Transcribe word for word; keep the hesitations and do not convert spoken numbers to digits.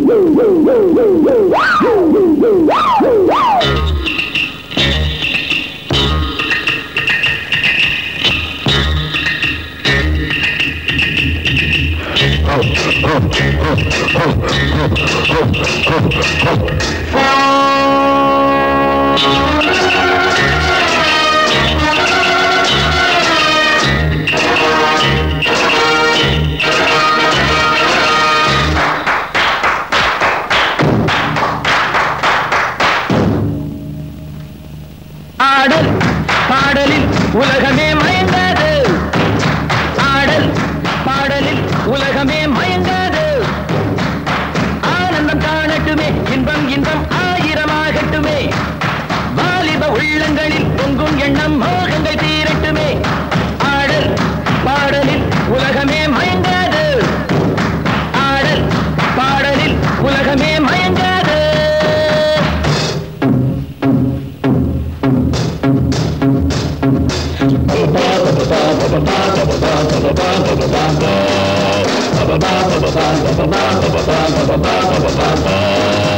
ஆடல் பாடலில் உலகமே மயங்காது. ஆடல் பாடலில் உலகமே மயங்காது. ஆனந்தம் காணட்டுமே, இன்பம் இன்பம் ஆயிரமாகட்டுமே. வாலிப உள்ளங்களில் பொங்கும் எண்ணம் மோகங்கள் தீரட்டுமே. ஆடல் பாடலில் உலகமே மயங்காது. ஆடல் பாடலில் உலகமே மயங்காது. Ba ba ba ba ba ba ba ba ba ba ba ba ba ba ba ba ba